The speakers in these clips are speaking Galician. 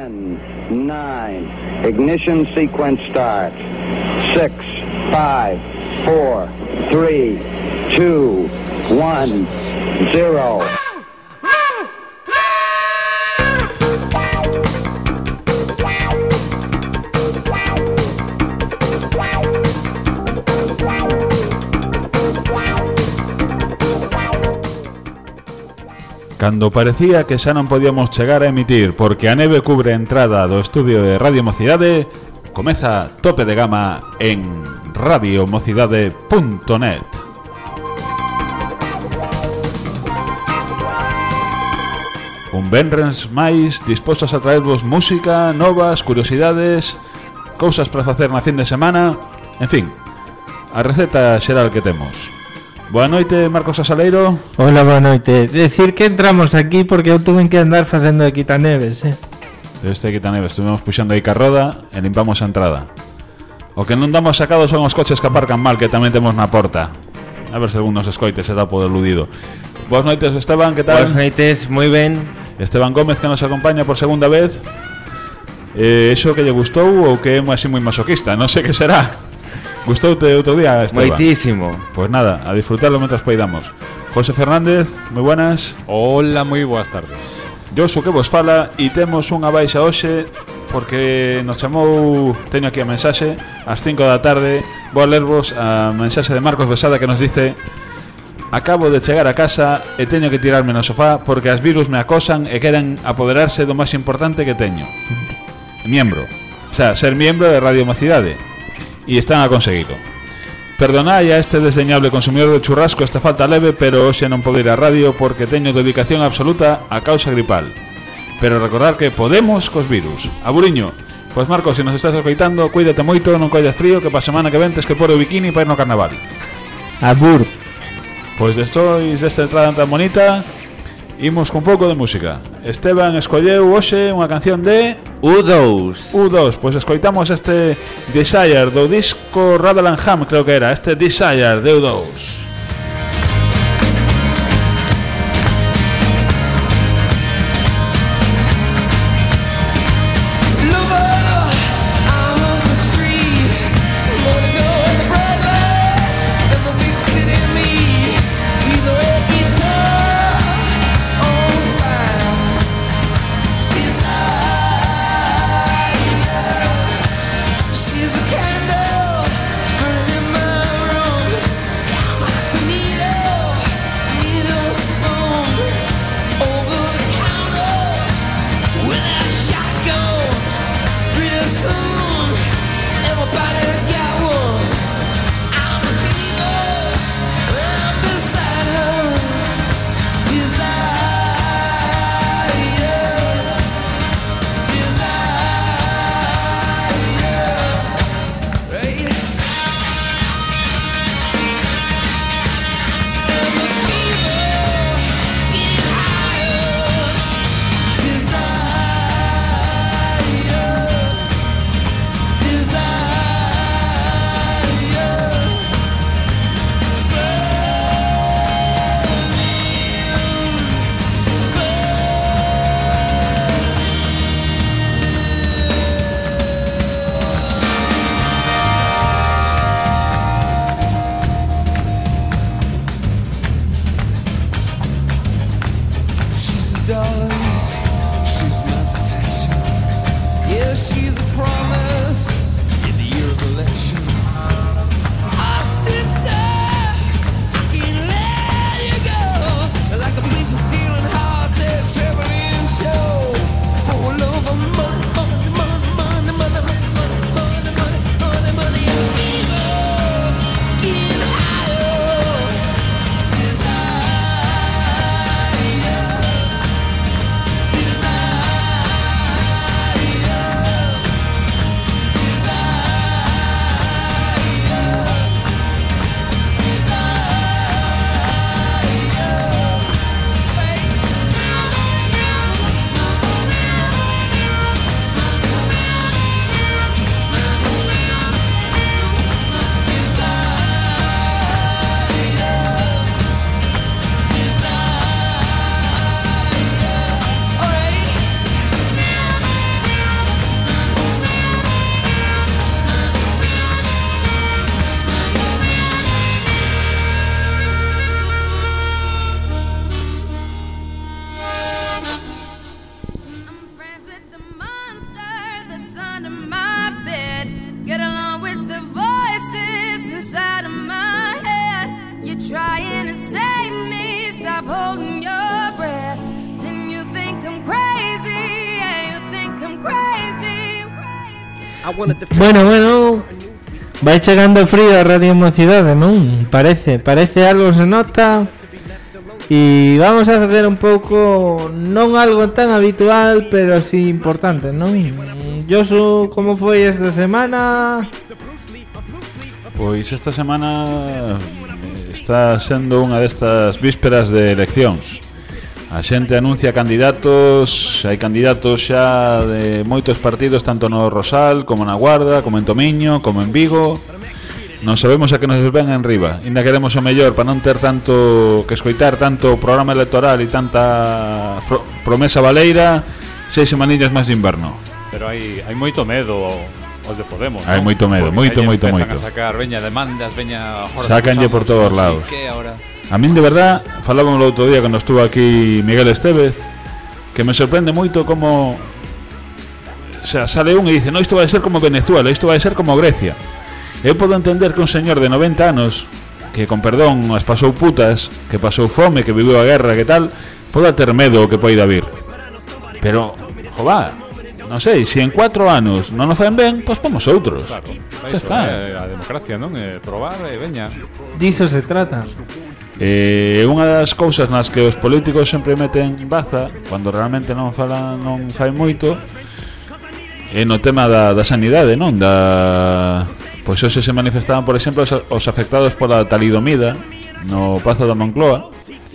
10, 9, ignition sequence starts. 6, 5, 4, 3, 2, 1, 0. Cando parecía que xa non podíamos chegar a emitir porque a neve cubre a entrada do estudio de Radio Mocidade, comeza Tope de Gama en radiomocidade.net. Un venres máis dispostos a traervos música, novas, curiosidades, cousas para facer na fin de semana, en fin, a receta xeral que temos. Boa noite, Marcos Asaleiro. Hola, boa noite. Decir que entramos aquí porque eu tuve que andar facendo de quitaneves, Este quitaneves, estuvemos puxando aí carroda e limpamos a entrada. O que non damos sacado son os coches que aparcan mal, que tamén temos na porta. A ver se algún nos escoite, será por eludido. Boas noites, Esteban, que tal? Boas noites, moi ben. Esteban Gómez, que nos acompaña por segunda vez. Iso que lle gustou ou que é así moi masoquista, non sei que será. Gustoute outro día, Esteban? Moitísimo. Pois nada, a disfrutarlo mentras poidamos. José Fernández, moi buenas. Hola, moi boas tardes. Josu que vos fala e temos unha baixa hoxe porque nos chamou, teño aquí a mensaxe, ás 5 da tarde. Vou a lervos a mensaxe de Marcos Besada que nos dice: acabo de chegar a casa e teño que tirarme no sofá porque as virus me acosan e queren apoderarse do máis importante que teño. Miembro. O sea, ser miembro de Radio Mocidade. E están a conseguilo. Perdonai a este desdeñable consumidor de churrasco esta falta leve, pero hoxe non podo ir á radio porque teño dedicación absoluta á causa gripal. Pero recordar que podemos cos virus. Aburiño, pois Marcos, se nos estás escoitando, cuídate moito, non collas frío, que pa semana que ven tes que pôr o bikini para ir no carnaval. Abur. Pois despois desta entrada tan bonita, imos con pouco de música. Esteban escolleu hoxe unha canción de U2. Pois escoitamos este Desire do disco Rattle and Hum, creo que era, este Desire de U2. She's a candle burning in my room. Get along with the voices inside of my head. You're trying to save me. Stop holding your breath. And you think I'm crazy. Yeah, you think I'm crazy. Bueno, vai chegando frío a Radio Mocidade, non? Parece algo se nota. E vamos a facer un pouco, non algo tan habitual, pero sí importante, non? Josu, como foi esta semana? Pois esta semana está sendo unha destas vísperas de eleccións. A xente anuncia candidatos, hai candidatos xa de moitos partidos, tanto no Rosal, como na Guarda, como en Tomiño, como en Vigo. Non sabemos a que nos ven en riba. Ainda queremos o mellor para non ter tanto que escoitar tanto programa electoral e tanta promesa baleira, 6 semanillas máis de inverno. Pero hai moito medo os de Podemos. Hai moito medo, moito. A sacar veña demandas, veña sácanlle por todos lados. A min de verdad, falábamos o outro día cando estuvo aquí Miguel Estevez, que me sorprende moito como, o sea, sale un e dice, no, isto vai ser como Venezuela, isto vai ser como Grecia. Eu podo entender que un señor de 90 anos, que con perdón as pasou putas, que pasou fome, que viveu a guerra, que tal, poda ter medo o que poida vir. Pero, jová, non sei, se en 4 anos non nos fan ben, pois pomos outros. Claro, xa está. A democracia, non? Probar e veña. Diso se trata. Unha das cousas nas que os políticos sempre meten baza, cando realmente non fai moito, é no tema da sanidade, non? Pois hoxe se manifestaban, por exemplo, os afectados pola talidomida no Pazo da Moncloa.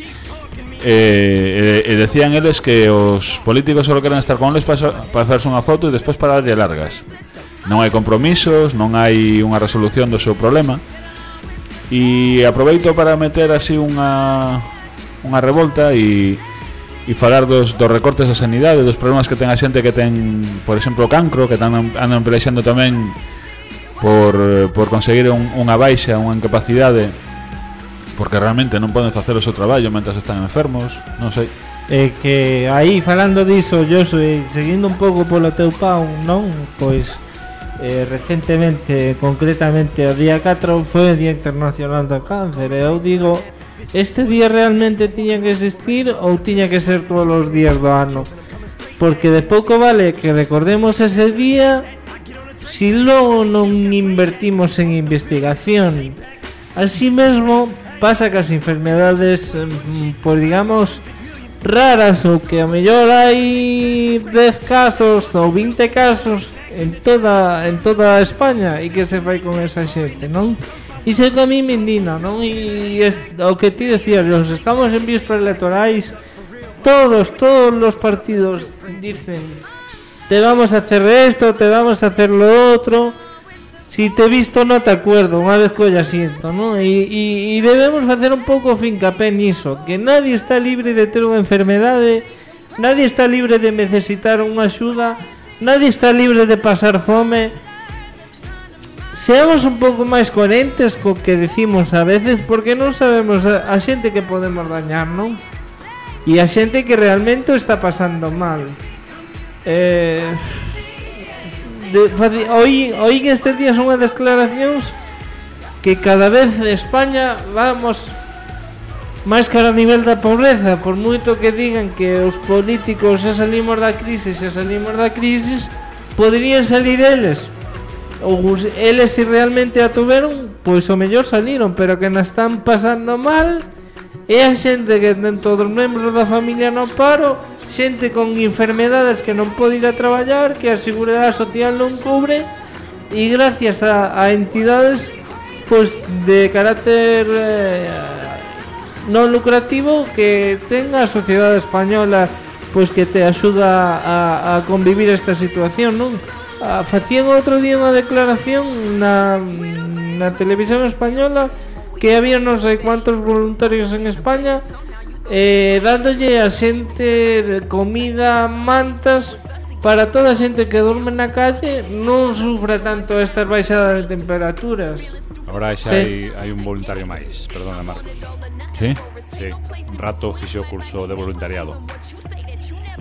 E decían eles que os políticos só queren estar con eles para facerse unha foto e despois para darlle largas. Non hai compromisos, non hai unha resolución do seu problema. E aproveito para meter así unha revolta e falar dos recortes da sanidade, dos problemas que ten a xente que ten, por exemplo, cancro, que andan pelexando tamén por conseguir unha baixa, unha incapacidade, porque realmente non poden facer o seu traballo mentras están enfermos, non sei. Que aí falando diso, yo seguindo un pouco polo teu pau, non? Pois recentemente, concretamente o día 4 foi o Día Internacional do Cáncer, e eu digo, este día realmente tiña que existir ou tiña que ser todos os días do ano? Porque de pouco vale que recordemos ese día si logo non invertimos en investigación. Así mesmo pasa que as enfermedades, pues digamos, raras, ou que a mellor hai 10 casos ou 20 casos en toda España, e que se fai con esa xente, non? Iso que a mí me indigna, non? E o que ti decías, los estamos en vísperas electorais, todos los partidos dicen, te vamos a hacer esto, te vamos a hacer lo otro. Si te he visto no te acuerdo, unha vez que o asiento, ¿no? E debemos facer un pouco fincapé niso, que nadie está libre de ter unha enfermedade, nadie está libre de necesitar unha axuda, nadie está libre de pasar fome. Seamos un pouco máis coherentes co que decimos a veces, porque non sabemos a xente que podemos dañar, non? E a xente que realmente o está pasando mal. Oí que estes días unha declaracións que cada vez España vamos máis cara a nivel da pobreza, por moito que digan que os políticos xa salimos da crisis, poderían salir eles, ou eles se realmente a tuveron, pois o mellor saliron, pero que nas están pasando mal é a xente que ten todos os membros da familia no paro, xente con enfermedades que non pode ir a traballar, que a Seguridade Social non cubre, e gracias a entidades pois de carácter non lucrativo que tenga a sociedade española, pois que te axuda a convivir esta situación, non? Facían outro día unha declaración na televisión española que había non sei cuántos voluntarios en España dándolle a xente de comida, mantas para toda a xente que dorme na calle, non sufra tanto estas baixadas de temperaturas. Agora xa hai un voluntario máis, perdona Marcos. Sí? Sí, un rato fixo o curso de voluntariado.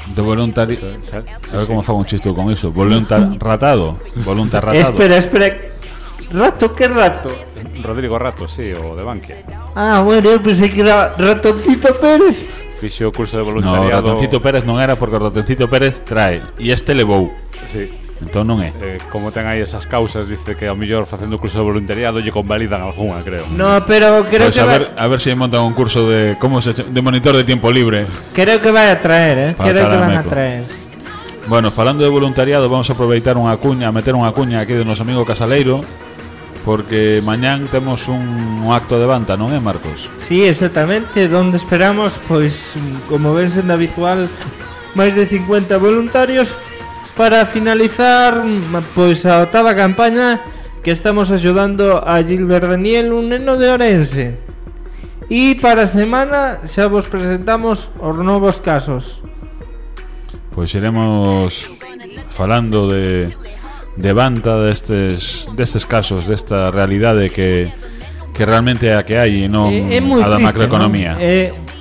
De voluntariado. A ver como fago un chiste con eso. Voluntariado. Espera. ¿Rato? ¿Qué rato? Rodrigo Rato, sí, o de Bankia. Ah, bueno, eu pensei que era Ratoncito Pérez. Fixo o curso de No, voluntariado. Ratoncito Pérez non era porque o Ratoncito Pérez trae e este levou. Sí. Entón non é. Como ten aí esas causas, dice que ao mellor facendo o curso de voluntariado lle convalidan algunha, creo. No, pero creo Pois que a ver se montan un curso de de monitor de tiempo libre. creo que vai a traer, Para creo que van a Carameco. traer. Bueno, falando de voluntariado, vamos a aproveitar meter unha cuña aquí do noso amigo Casaleiro, porque mañán temos un acto de banda, non é, Marcos? Sí, exactamente, donde esperamos, pois, como ven sendo habitual, máis de 50 voluntarios para finalizar, pois, a octava campaña que estamos axudando a Gilbert Daniel, un neno de Orense. E para a semana xa vos presentamos os novos casos. Pois iremos falando de banda destes casos, desta realidade que realmente é a que hai e non moi a da triste, macroeconomía. ¿no?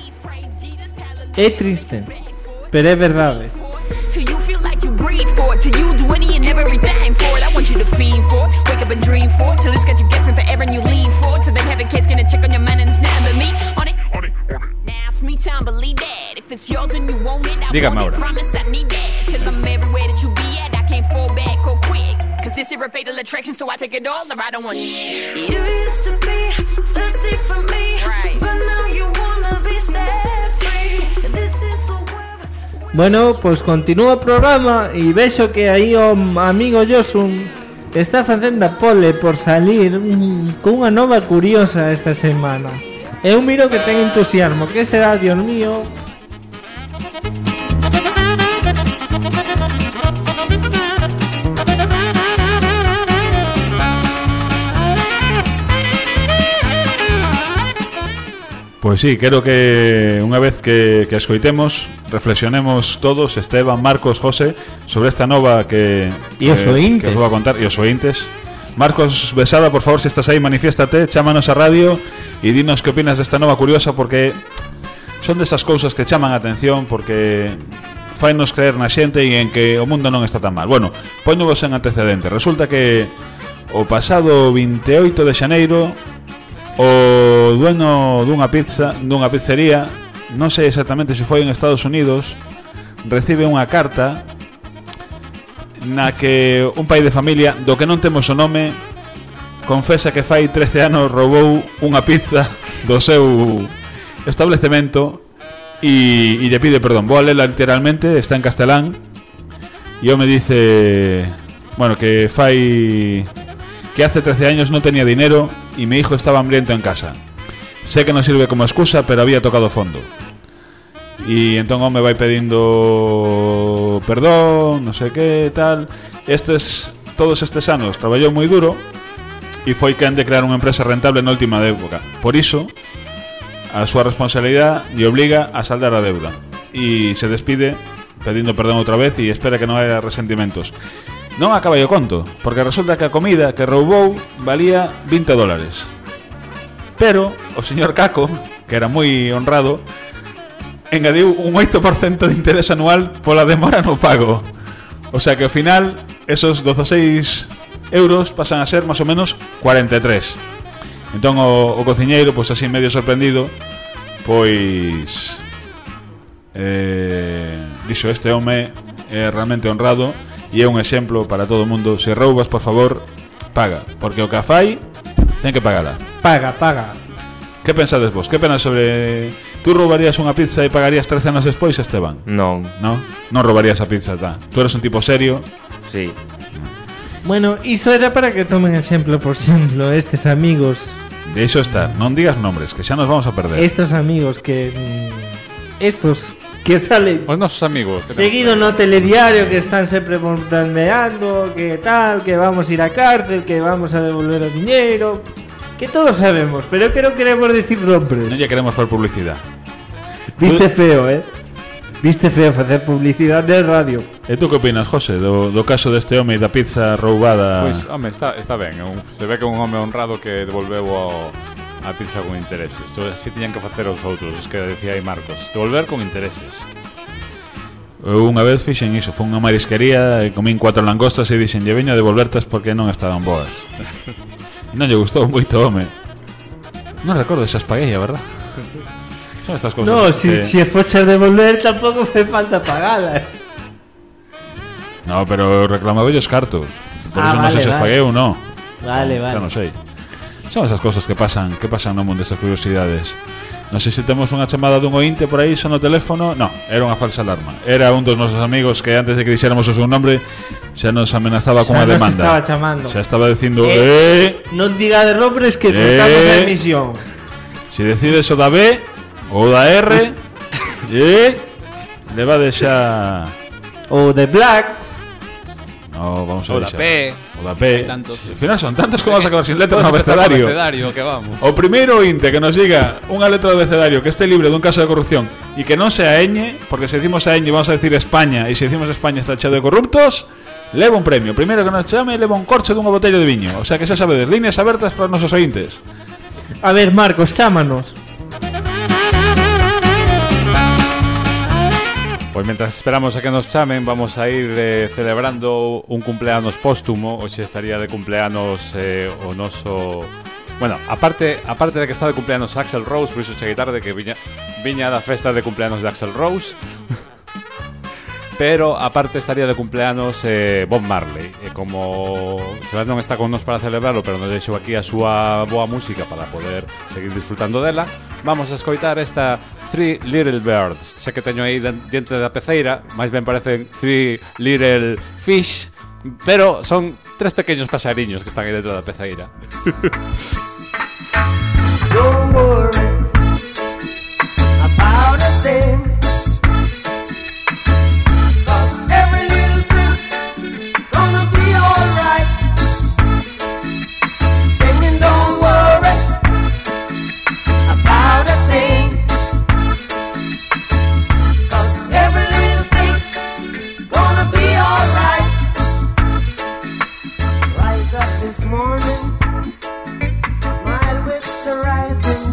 É triste, pero é verdade. Till you feel like you breathe for it, till you do any and everything for it. I want you to fiend for it, wake up and dream for it, till it's got you guessing forever and you lean for it, till they have a case, gonna check on your man and it's never me on it. Now it's me time, believe that. If it's yours and you want it, I Dígame want it, ahora. promise I need that. Till I'm everywhere that you be at, I can't fall back or quick. Cause this is a fatal attraction, so I take it all or I don't want shit. You used to be thirsty for me, Right. but now you wanna be set free. This is the web. Bueno, pois continúa o programa e vexo que aí o amigo Josun está facendo a pole por salir cunha nova curiosa esta semana. Eu miro que ten entusiasmo, que será, Dios mío? Pois sí, quero que unha vez que escoitemos, reflexionemos todos, Esteban, Marcos, José, sobre esta nova que E os ointes. que os vou a contar, e os ointes. Marcos Besada, por favor, se estás aí, manifiéstate, chámanos a radio e dinos que opinas desta nova curiosa, porque son desas cousas que chaman a atención, porque fainos creer na xente e en que o mundo non está tan mal. Bueno, poñovos en antecedente. Resulta que o pasado 28 de xaneiro o dueño dunha pizzería, non sei exactamente se foi en Estados Unidos, recibe unha carta na que un pai de familia, do que non temos o nome, confesa que fai 13 anos roubou unha pizza do seu establecemento e lle pide perdón. Vou a lela literalmente, está en castelán, e eu me dice, bueno, que hace 13 años no tenía dinero y mi hijo estaba hambriento en casa. Sé que no sirve como excusa, pero había tocado fondo. Y entonces me va pidiendo perdón, no sé qué, tal. Todos estes anos traballou moi duro e foi quen de crear unha empresa rentable na última época. Por iso, a súa responsabilidade lle obliga a saldar a deuda. E se despide pedindo perdón outra vez e espera que non haya resentimentos. Non acaba o conto, porque resulta que a comida que roubou valía $20. Pero o señor Caco, que era moi honrado, engadiu un 8% de interés anual pola demora no pago. O sea que ao final esos 16 euros pasan a ser máis ou menos 43. Entón o cociñeiro, pois así medio sorprendido, pois dixo, este home é realmente honrado e é un exemplo para todo o mundo. Se roubas, por favor, paga, porque o que fai ten que pagala. Paga. Que pensades vos? Que penas sobre... Tú roubarías unha pizza e pagarías 13 anos despois, Esteban? Non, Non roubarías a pizza, tá? Tú eres un tipo serio. sí. Bueno, iso era para que tomen exemplo, por exemplo, estes amigos, De iso está, non digas nombres, que xa nos vamos a perder. estos amigos que que salen Os nosos amigos. que seguido no telediario, que están sempre bombardeando, que tal, que vamos a ir a cárcel, que vamos a devolver o dinero, que todos sabemos, pero que non queremos decir nombres. Non lle queremos facer publicidade. Viste feo, Viste feo facer publicidade de radio. E tú que opinas, José, do caso deste home da pizza roubada? Pois, home, está ben. Se ve que é un home honrado que devolveu a pizza con intereses. Así tiñan que facer os outros, os que decía aí Marcos. Devolver con intereses. Eu unha vez fixen iso, foi unha marisquería e comín 4 langostas e dixen, lle veño a devolvertas porque non estaban boas. E non lle gustou moito, home. Non recordo esas paguei, a verdad. Son estas cousas. No, si foches devolver tampouco fe falta pagala. No, pero reclamaba os cartos. Por eso non sei se os paguei ou non. Vale. Xa non sei. Son esas cousas que pasan no mundo, esas curiosidades. Non sei se temos unha chamada dun ointe por aí, son no teléfono. No, era unha falsa alarma. Era un dos nosos amigos que antes de que dixéramos o seu nombre xa nos amenazaba con unha demanda. Xa nos estaba chamando. Xa estaba dicindo non diga de nombres que cortamos a emisión. Se decides o da B ou da R le va a deixar o de Black. No, vamos a O da P. O da P. Hai tantos. Al final son tantos como vas a acabar sin letras no abecedario. abecedario. Que vamos. O primeiro ointe que nos diga unha letra de abecedario que esté libre dun caso de corrupción e que non sea ñ, porque se decimos a ñ vamos a decir España, e se decimos España está cheo de corruptos, leva un premio. Primeiro que nos chame leva un corcho dunha botella de viño. O sea que xa sabedes, líneas abertas para os nosos ointes. A ver, Marcos, chámanos. Pois mientras esperamos a que nos chamen, vamos a ir celebrando un cumpleanos póstumo. Hoxe estaría de cumpleanos o noso... Bueno, aparte de que está de cumpleanos Axl Rose, por iso cheguei tarde que viña da festa de cumpleanos de Axl Rose. Pero aparte estaría de cumpleanos Bob Marley. Como se non está con nos para celebrarlo, pero nos deixou aquí a súa boa música para poder seguir disfrutando dela, vamos a escoitar esta Three Little Birds. Sé que teño aí diante da peceira, máis ben parecen Three Little Fish, pero son 3 pequeños pasariños que están aí dentro da peceira. Don't worry about a thing. This morning, smile with the rising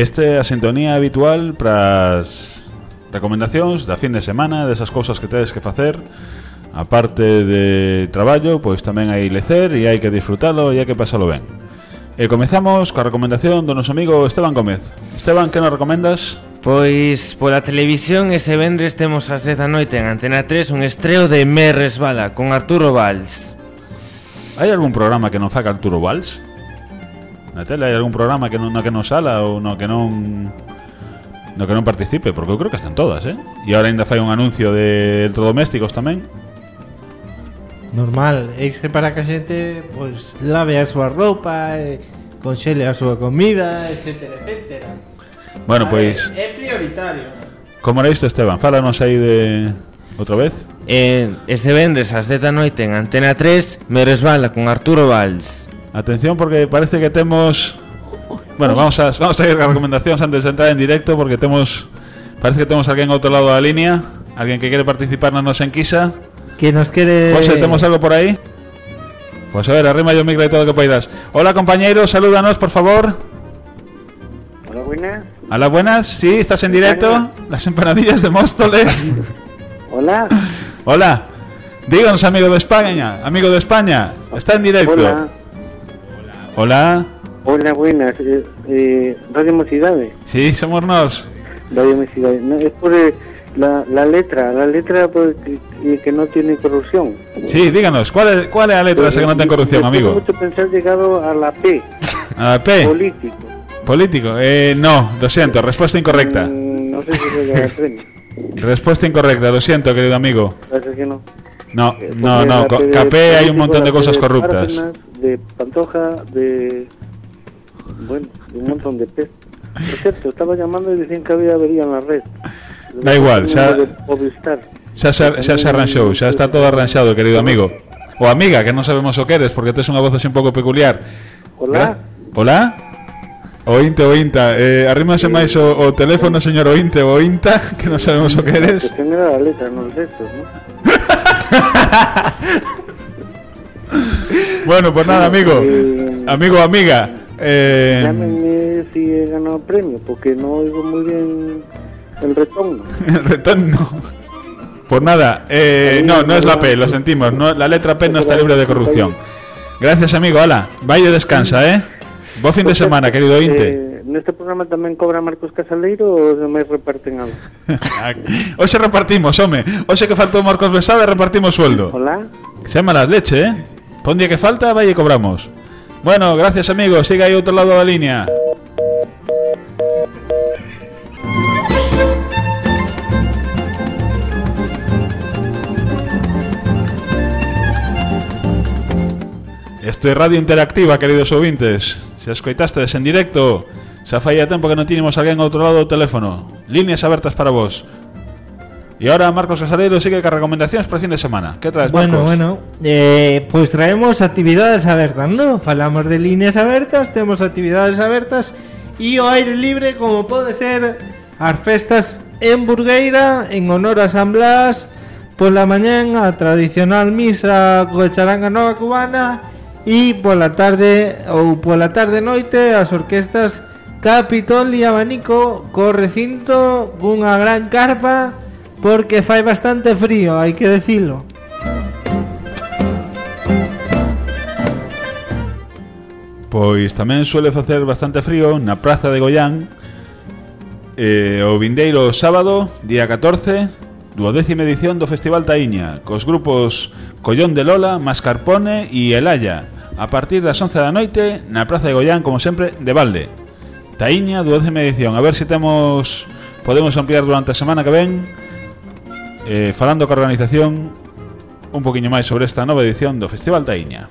Este é a sintonía habitual para as recomendacións da fin de semana, desas cousas que tedes que facer. A parte de traballo, pois tamén hai lecer e hai que disfrutalo e hai que pasalo ben. E comezamos coa recomendación do noso amigo Esteban Gómez. Esteban, que nos recomendas? Pois pola televisión ese vendres temos ás 10 da noite en Antena 3 un estreo de Me Resbala con Arturo Valls. Hai algún programa que non faga Arturo Valls? Na tele hai algún programa que non sala ou no que non participe? Porque eu creo que están todas, E agora ainda fai un anuncio de electrodomésticos tamén. Normal, é que para que a xente pois lave a súa roupa, conxele a súa comida, etcétera, etcétera. Bueno, pois é prioritario. como era isto, Esteban? Fálanos aí de outra vez. Ese vendres ás 10 da noite en Antena 3 Me Resbala con Arturo Valls. Atención porque parece que temos... Bueno, vamos a ir a recomendacións antes de entrar en directo porque parece que temos alguén ao outro lado da línea, alguén que quere participar na nosa enquisa. Que nos quere... José, temos algo por aí? Pues a ver, arrima yo micro y todo lo que poidas. Hola compañeros, salúdanos por favor. Hola, buenas. Hola, buenas, sí, estás en directo. Las empanadillas de Móstoles. Hola. Hola. Díganos, amigo de España, está en directo. Hola. Hola. Hola, buenas. Radio Mocidade. Sí, somos nos. Radio Mocidade. No, es por la letra pues, que no tiene corrupción. Sí, díganos, ¿cuál es la letra esa que no tiene corrupción, amigo? mucho pensar llegado a la P. ¿A la P? Político. No, lo siento, respuesta incorrecta. No sé si se le da el premio. Respuesta incorrecta, lo siento, querido amigo. Parece que no. No, Capé hay un montón de cosas corruptas. De Pantoja, de un montón de P. Por cierto, estaba llamando y decían que había avería en la red. Da igual, xa se arranxou, xa está todo arranxado, querido amigo. O amiga, que non sabemos o que eres, porque tes unha voz así un pouco peculiar. Hola. Hola? Ointe, arrímase máis o teléfono, señor Ointe, que non sabemos o que eres. La cuestión era la letra, no los textos, ¿no? Bueno, pues nada, amigo o amiga, llámenme si he ganado premio, porque no oigo muy bien el retorno. El retorno. Pues nada, no es la P, lo sentimos, no, la letra P no está libre de corrupción. Gracias, amigo, hala, vaya y descansa, Buen fin de semana, querido Inte. ¿En este programa también cobra Marcos Casaleiro o se me reparten algo? Hoy se repartimos, home. Hoy que faltó Marcos Besada, repartimos sueldo. Hola. Se llama las leche, Pa un día que falta, vaya y cobramos. Bueno, gracias, amigo, siga ahí otro lado de la línea. Esto é Radio Interactiva, queridos ouvintes. Se escoitastes en directo, xa faía tempo que non tiñemos alguén ao outro lado do teléfono. Líneas abertas para vos. E ahora Marcos Casaleiro sigue con recomendacións para fin de semana. Que traes, Marcos? Bueno, pues traemos actividades abertas, ¿no? Falamos de líneas abertas, temos actividades abertas e o aire libre, como pode ser as festas en Burgueira en honor a San Blas, pola mañán a tradicional misa coa charanga nova cubana e pola tarde noite as orquestas Capitol e Abanico co recinto cunha gran carpa porque fai bastante frío, hai que decilo. Pois tamén suele facer bastante frío na Praza de Goián o vindeiro sábado, día 14, 12ª edición do Festival Taíña, cos grupos Collón de Lola, Mascarpone e Elaya, a partir das 11 da noite na Praza de Goián, como sempre, de balde. Taíña, 12ª edición. A ver se podemos ampliar durante a semana que ven, falando coa organización un poquinho máis sobre esta nova edición do Festival Taíña.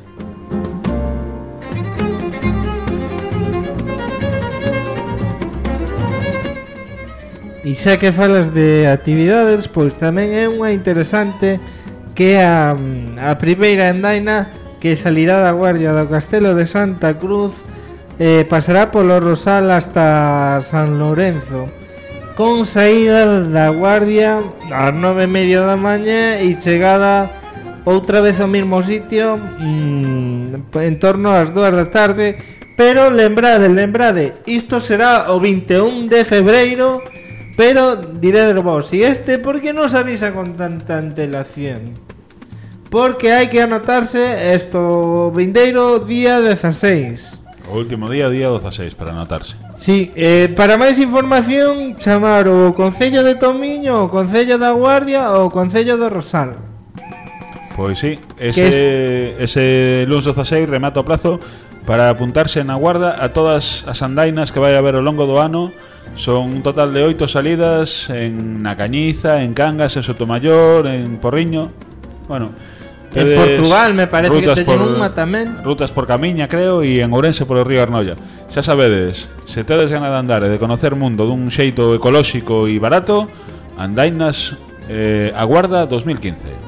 E xa que falas de actividades, pois tamén é unha interesante que a primeira andaina que salirá da Guardia do Castelo de Santa Cruz pasará polo Rosal hasta San Lourenzo, con saída da Guardia ás 9:30 da mañá e chegada outra vez ao mesmo sitio en torno ás 2 da tarde, Pero lembrade, isto será o 21 de febreiro. Pero diré vos, e por que non se avisa con tanta antelación? Porque hai que anotarse esto vindeiro día 16. O último día 16 para anotarse. Sí, para máis información chamar o Concello de Tomiño, o Concello da Guardia ou o Concello do Rosal. Pois sí, ese lunes 16 remata o plazo para apuntarse na Guarda a todas as andainas que vai haber ao longo do ano. Son un total de 8 salidas na Cañiza, en Cangas, en Sotomayor, en Porriño. Bueno, en Portugal me parece que teñen unha tamén. Rutas por Camiña, creo, e en Ourense por o río Arnoia. Xa sabedes, se tedes gana de andar e de conocer mundo dun xeito ecolóxico e barato, andainas a Guarda 2015.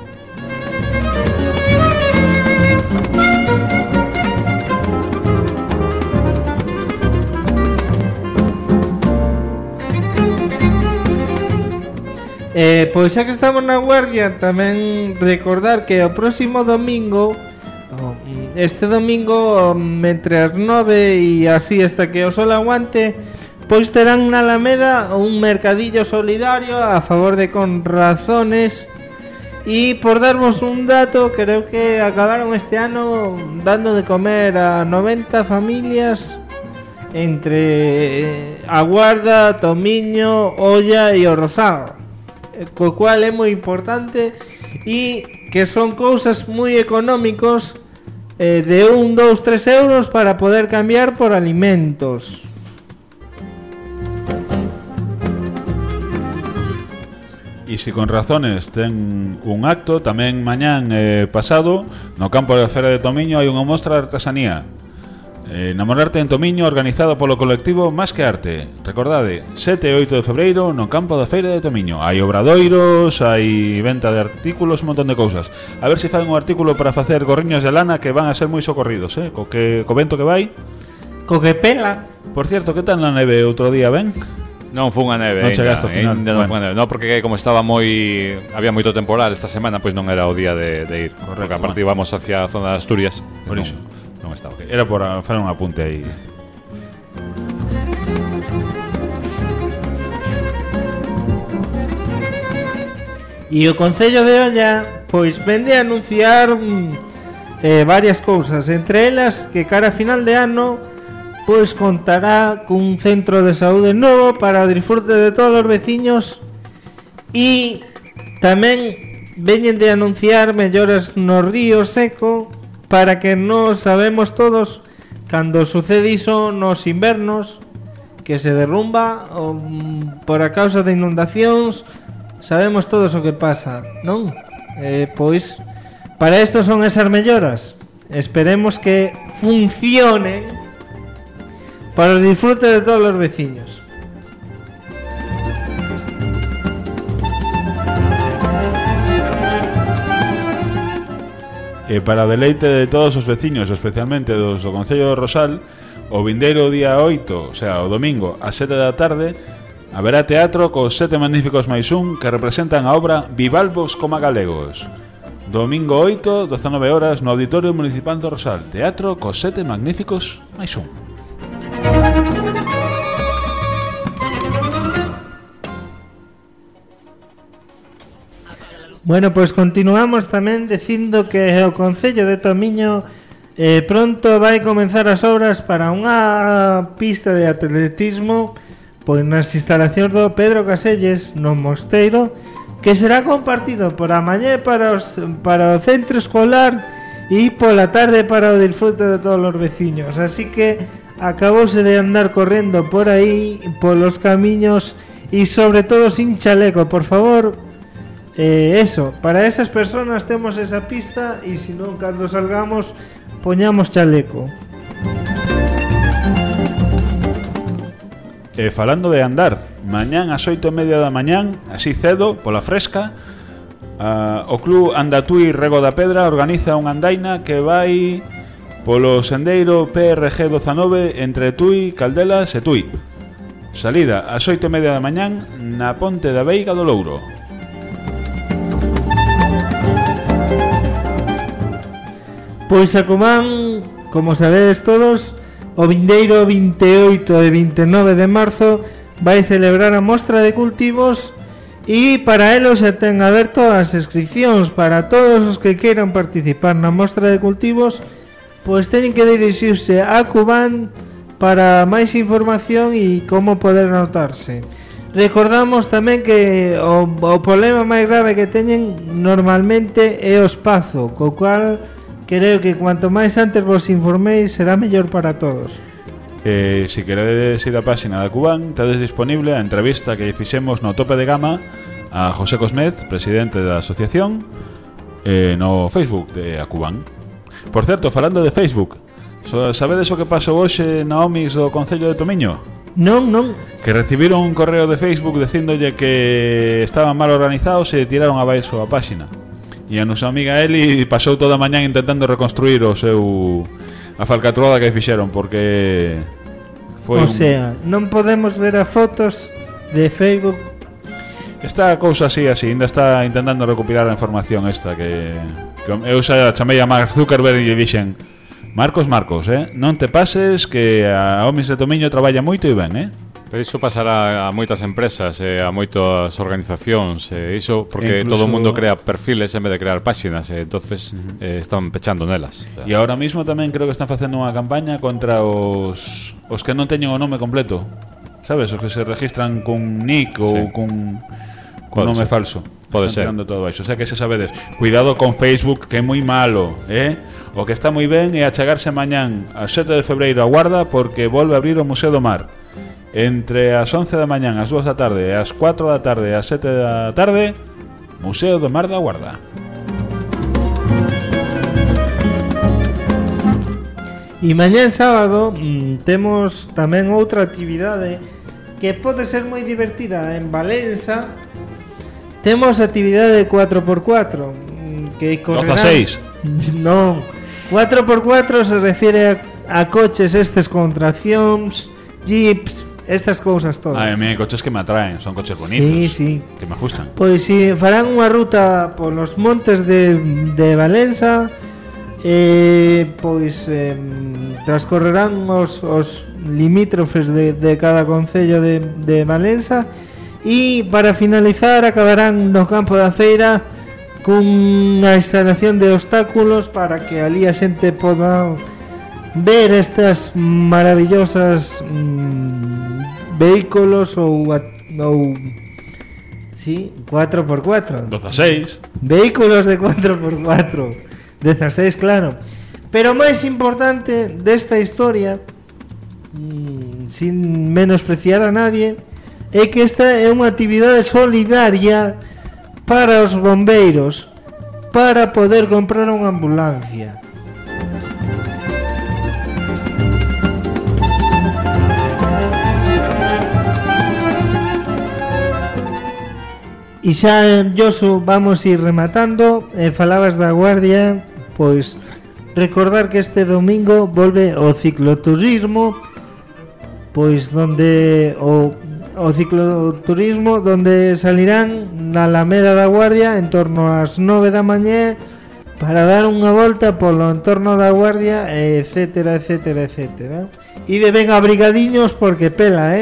Pois xa que estamos na Guardia, tamén recordar que o próximo domingo, este domingo, entre as 9 e así hasta que o sol aguante, pois terán na Alameda un mercadillo solidario a favor de Conrazones. E por darvos un dato, creo que acabaron este ano dando de comer a 90 familias entre a Guarda, Tomiño, Olla e o Rosal, co cual é moi importante e que son cousas moi económicos, de 1, 2, 3 euros para poder cambiar por alimentos. E se Conrazones ten un acto tamén mañán pasado no campo da Feira de Tomiño hai unha mostra de artesanía, Namorarte en Tomiño, organizado polo colectivo Más que Arte. Recordade, 7 e 8 de febreiro no campo da Feira de Tomiño. Hai obradoiros, hai venta de artículos, un montón de cousas. A ver se fan un artículo para facer gorriños de lana que van a ser moi socorridos, co vento que vai. Co que pela. Por cierto, que tal na neve outro día, ben? Non foi unha neve, non chegaste ao final. Non foi unha neve, non, porque como estaba había moito temporal esta semana, pois non era o día de ir. Correcto, porque a partir vamos hacia a zona de Asturias. Por iso. Non está ok. Era por facer un apunte aí. E o Concello de Olla pois vende a anunciar varias cousas, entre elas que cara a final de ano pois contará cun centro de saúde novo para o disfrute de todos os veciños e tamén veñen de anunciar melloras no río Seco para que nos sabemos todos cando sucede iso nos invernos que se derrumba por a causa de inundacións. Sabemos todos o que pasa, non? Pois para isto son esas melloras. Esperemos que funcionen para o disfrute de todos os veciños. E para deleite de todos os veciños, especialmente dos do Concello do Rosal, o vindeiro día 8, o sea, o domingo, a 7 da tarde, haberá teatro cos 7 magníficos máis un que representan a obra Vivalvos coma galegos. Domingo 8, 19 horas, no Auditorio Municipal do Rosal. Teatro cos 7 magníficos máis un. Bueno, pois continuamos tamén dicindo que o Concello de Tomiño pronto vai comenzar as obras para unha pista de atletismo pois nas instalacións do Pedro Caselles no Mosteiro, que será compartido por a mañá para o centro escolar e pola tarde para o disfrute de todos os veciños. Así que acabouse de andar correndo por aí, polos camiños e sobre todo sin chaleco, por favor. Eso, para esas personas temos esa pista e se non cando salgamos poñamos chaleco. E falando de andar, mañán ás 8:30 da mañán, así cedo, pola fresca, o Club Andatui Rego da Pedra organiza unha andaina que vai polo sendeiro PRG 19 entre Tui, Caldelas e Tui. Salida ás 8:30 da mañán na Ponte da Veiga do Louro. Pois a Comán, como sabedes todos, o vindeiro 28 e 29 de marzo vai celebrar a mostra de cultivos e para elo se ten aberto as inscripcións para todos os que queiran participar na mostra de cultivos, pois teñen que dirixirse a Cuban para máis información e como poder anotarse. Recordamos tamén que o problema máis grave que teñen normalmente é o espazo, co cual creo que cuanto máis antes vos informéis será mellor para todos. Si queredes ir á páxina da Cuban, tedes disponible a entrevista que fixemos no tope de gama a José Cosmez, presidente da asociación, no Facebook de a Cuban. Por certo, falando de Facebook, sabedes o que pasou hoxe na Omix do Concello de Tomiño? Non. Que recibiron un correo de Facebook dicíndolle que estaban mal organizados e tiraron abaixo a páxina. E a nosa amiga Eli pasou toda a mañán intentando reconstruir a falcatruada que fixeron, porque foi sea, non podemos ver as fotos de Facebook. Esta cousa así, ainda está intentando recuperar a información esta que eu xa chamei a Mark Zuckerberg e lle dixen: Marcos, non te pases que a Omix de Tomiño traballa moito e ben, Pero iso pasará a moitas empresas, a moitas organizacións, iso porque incluso todo o mundo crea perfiles en vez de crear páxinas, entonces están pechando nelas. E agora mismo tamén creo que están facendo unha campaña contra os que non teñen o nome completo, sabes, os que se registran cun nick ou cun nome falso. Pode ser. Todo baixo. O sea que se sabedes, cuidado con Facebook, que é moi malo, O que está moi ben é achegarse mañán a 7 de febreiro a Guarda, porque volve a abrir o Museo do Mar. Entre as 11 da mañán, as 2 da tarde, e as 4 da tarde e as 7 da tarde, Museo do Mar da Guarda. E mañán sábado temos tamén outra actividade que pode ser moi divertida en Valença. Temos actividade de 4x4 que correrán... 12-6. Non, 4x4 se refire a coches estes con traccións, jeeps, estas cousas todas. A mí coches que me atraen, son coches bonitos, sí. que me gustan. Pois si farán unha ruta polos montes de Valença, transcorrerán os limítrofes de cada concello de Valença e para finalizar acabarán no campo da feira cunha instalación de obstáculos para que ali a xente poda ver estas maravillosas vehículos ou 4x4 16 vehículos de 4x4 16, claro. Pero máis importante desta historia, sin menospreciar a nadie, é que esta é unha actividade solidaria para os bombeiros, para poder comprar unha ambulancia. E xa, Josu, vamos ir rematando. Falabas da Guardia, pois recordar que este domingo volve o cicloturismo, pois donde o cicloturismo donde salirán na Alameda da Guardia en torno ás 9 da mañá para dar unha volta polo entorno da Guardia, etcétera, etcétera, etcétera. E de ben abrigadiños porque pela,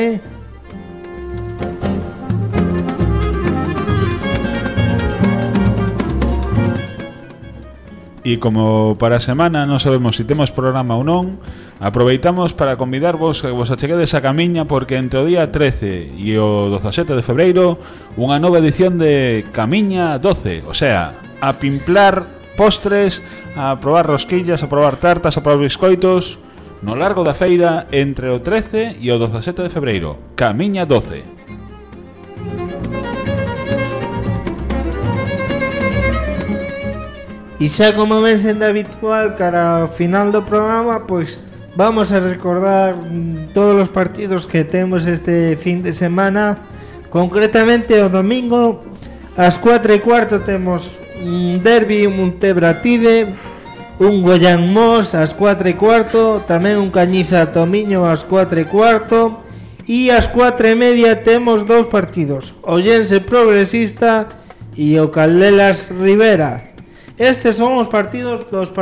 E como para a semana non sabemos se temos programa ou non, aproveitamos para convidarvos que vos acheguedes a camiña, porque entre o día 13 e o 17 de febreiro unha nova edición de Camiña 12, o sea, a pimplar postres, a probar rosquillas, a probar tartas, a probar biscoitos no largo da feira entre o 13 e o 17 de febreiro. Camiña 12. E xa como ven sendo habitual cara ao final do programa, pois vamos a recordar todos os partidos que temos este fin de semana. Concretamente o domingo ás 4:15 temos un derbi, un Tebratide, un Goián Mos ás 4:15, tamén un Cañiza Tomiño ás 4:15 e ás 4:30 temos dous partidos, o Llense Progresista e o Caldelas Rivera. Estes son os partidos dos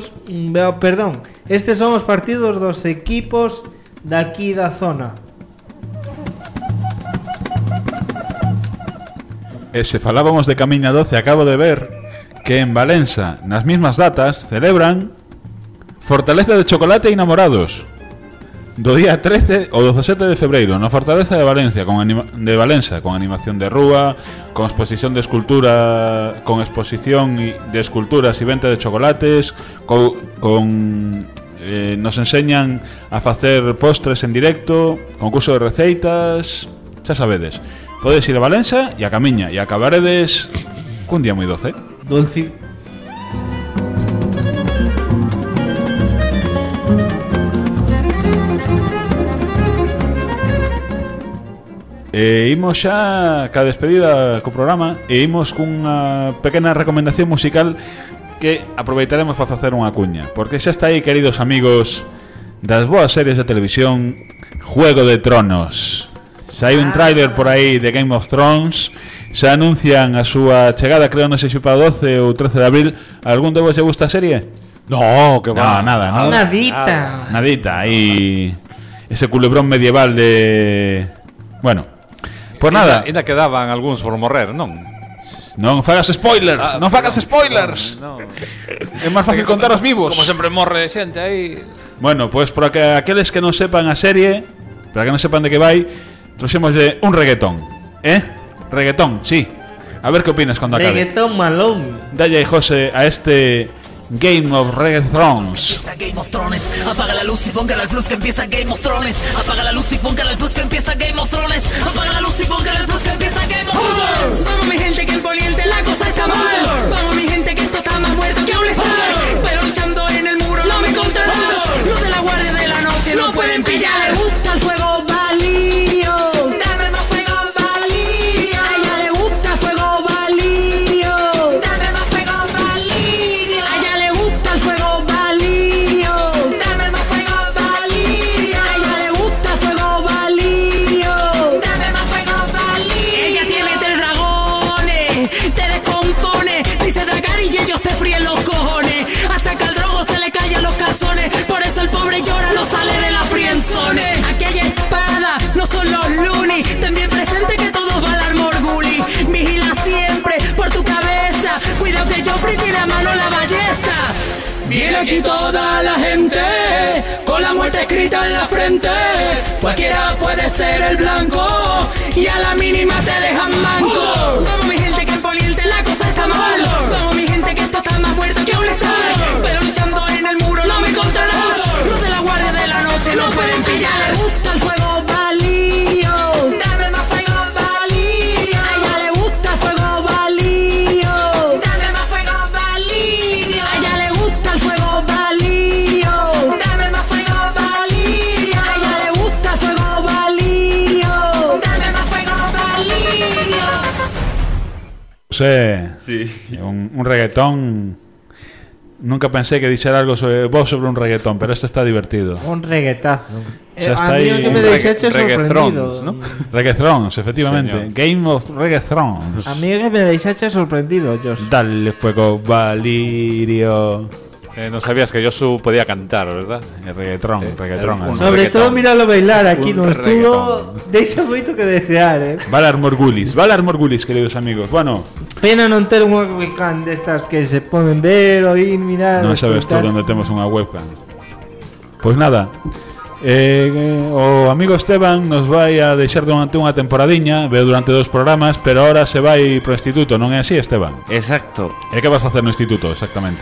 equipos daqui da zona. E se falábamos de Camiña 12, acabo de ver que en Valença, nas mismas datas, celebran Fortaleza de Chocolate e Enamorados do día 13 ao 17 de febreiro na Fortaleza de Valencia con animación de rúa, con exposición de escultura, con exposición de esculturas e venta de chocolates, nos enseñan a facer postres en directo, concurso de receitas, xa sabedes. Podes ir a Valença e a Camiña e acabaredes cun día moi doce. Dulce. Imos xa ca despedida co programa e imos cunha pequena recomendación musical que aproveitaremos para facer unha cuña, porque xa está aí, queridos amigos das boas series de televisión, Juego de Tronos. Xa hai un tráiler por aí de Game of Thrones, xa anuncian a súa chegada, creo, non sei se para o 12 ou 13 de abril. Algún de vos lle gusta a serie? No, que va. No, nada, ¿no? Nadita, aí ese culebrón medieval de... Bueno, por nada. Ainda quedaban algúns por morrer, non? Non fagas spoilers, non fagas spoilers. No. É máis fácil contar os vivos. Como sempre morre xente aí. Bueno, pois por aqueles que non sepan a serie, para que non sepan de que vai, trouxemos de un reggaetón, Reggaetón, sí. A ver que opinas cando acabe. Reggaetón malón. Dalle, José, a este Game of Thrones. Game of Thrones. Apaga la luz y póngala al plus que empieza Game of Thrones. Apaga la luz y póngala al plus que empieza Game of Thrones. Apaga la luz y póngala al plus que empieza Game of Thrones. Vamos mi gente que en Poliente la cosa está mal. Vamos mi gente que esto está más muerto que un star. Pero luchando en el muro no me encontrarás. Los de la guardia de la noche no pueden pillar. Le gusta el fuego Valirio. Dame más fuego Valirio. A ella le gusta el fuego Valirio. Dame más fuego Valirio. A ella le gusta el fuego Valirio. Dame más fuego Valirio. A ella le gusta el fuego Valirio. Dame más fuego Valirio. Ella tiene 3 dragones, te descompone, dice Dragar y ellos te fríen los cojones. Hasta que al drogo se le callan los calzones. Por eso el pobre llora, no sale de la friendzone. Aquí hay espada, no son los loonies. Ten bien presente que todos van al Morguli. Vigila siempre por tu cabeza. Cuidado que Joffrey tiene a mano la ballesta. Viene aquí toda la gente con la muerte escrita en la frente. Cualquiera puede ser el blanco y a la mínima te dejan manco. Vamos mi gente que en Poliente la cosa está mal. Vamos mi gente que esto está más muerto que un star. Pero luchando en el muro no me encontrarás. Los de la guardia de la noche no pueden pillar. Le gusta el fuego Valirio. Dame más fuego Valirio. A ella le gusta el fuego Valirio. Dame más fuego Valirio. A ella le gusta el fuego Valirio. Dame más fuego Valirio. A ella le gusta el fuego Valirio. Dame más fuego Valirio. Sí. Un reggaetón. Nunca pensé que dijera algo sobre un reggaetón, pero este está divertido. Un reggaetazo. Xa está a mí aí. que me deixache sorprendido, ¿no? Reggaetrons, efectivamente. Señor. Game of Reggaetrons. A mí que me deixache sorprendido, Jos. Dale fuego, Valirio. No sabías que Josu podía cantar, ¿verdad? Reggaetrón. un Sobre reggaetón. todo míralo bailar aquí Un no estuvo. Deixa moito que desear, Valar Morgulis, queridos amigos. Bueno, Pena non ter unha webcam destas que se poden ver, oír, mirar. non sabes tú escoitar. onde temos unha webcam. Pois nada, o amigo Esteban nos vai a deixar durante unha temporadiña. Veo durante 2 programas, pero ahora se vai pro instituto. Non é así, Esteban? Exacto. E que vas facer no instituto, exactamente?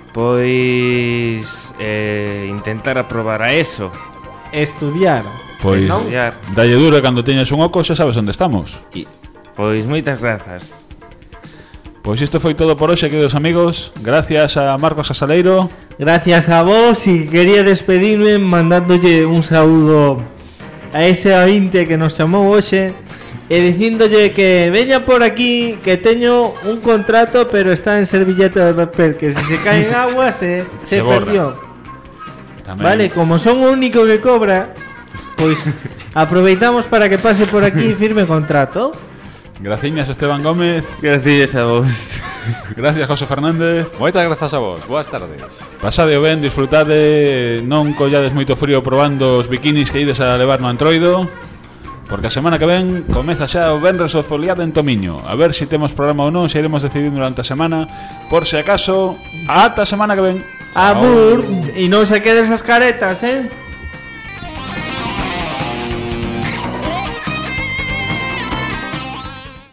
Pois intentar aprobar a eso. Estudiar. Pois Estudiar. dalle duro e cando teñas un oco xa sabes onde estamos. Pois moitas grazas. Pois isto foi todo por hoxe, queridos amigos. Gracias a Marcos Asaleiro. Gracias a vos y quería despedirme mandándolle un saludo a ese A20 que nos chamou hoxe e dicíndolle que veña por aquí que teño un contrato pero está en servilleta de papel que si se cae en agua se borra. perdió. Tamén. Vale, como son o único que cobra, pois aproveitamos para que pase por aquí y firme contrato. Graciñas, Esteban Gómez. Gracias a vos. Gracias, José Fernández. Moitas grazas a vos. Boas tardes. Pasade o ben, disfrutade, non collades moito frío probando os bikinis que ides a levar no Antroido, porque a semana que ven comeza xa o Venres o Foliada en Tomiño. A ver se temos programa ou non, se iremos decidindo durante a semana. Por se acaso, ata a semana que ven. Abur, e non se queden esas caretas,